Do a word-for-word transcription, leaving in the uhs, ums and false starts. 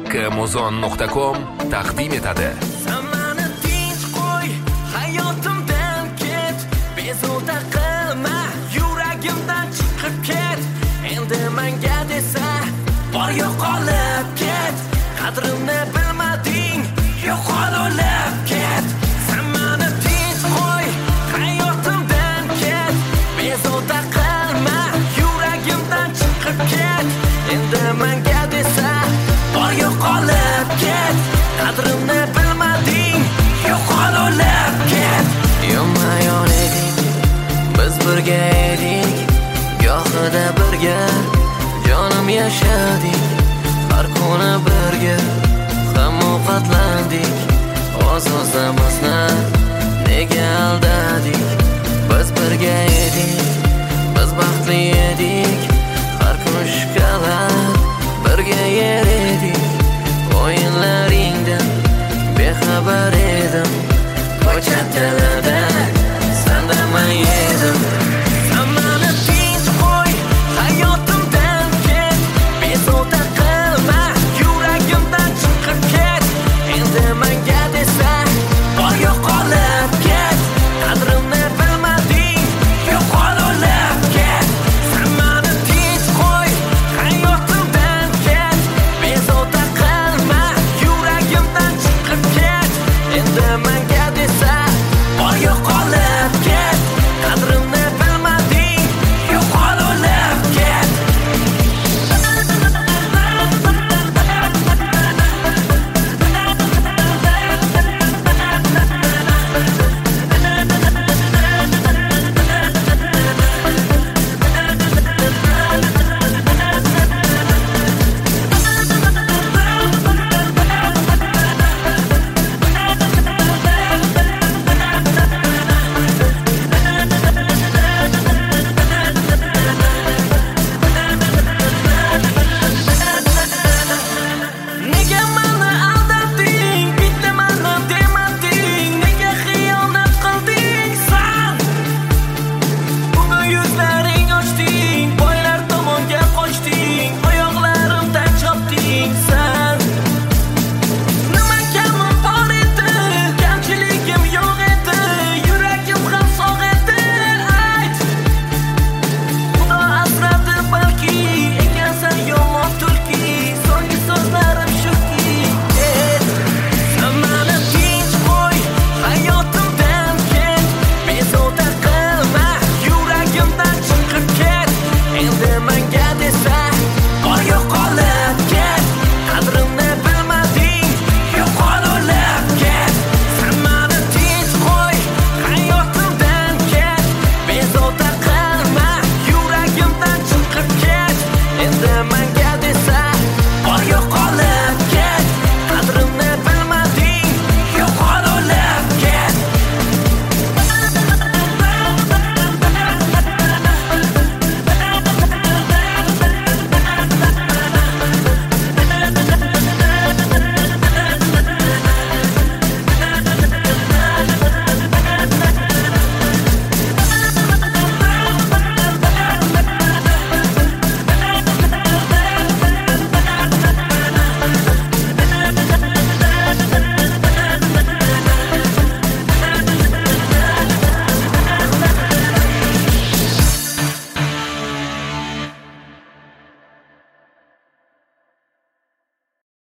kmozon nuqta com taqdim etadi. Zamanni tinch qo'y, hayotimdan ket, bezovta qilma, yuragimdan chiqib ket. Endi menga desa, bor yo'qolib ket. Qadrimni bilmading, yo'qolib ket. Zamanni tinch qo'y, hayotimdan ket, bezovta qilma, yuragimdan chiqib ket. Endi menga desa, bor yo'qolib ket. Qadrimni bilmading, yo'qolib ket. Yonma-yon edik, biz birga edik, gohida birga jonim yashadik. Har kuni birga hamma ovqatlandik, oz-ozdan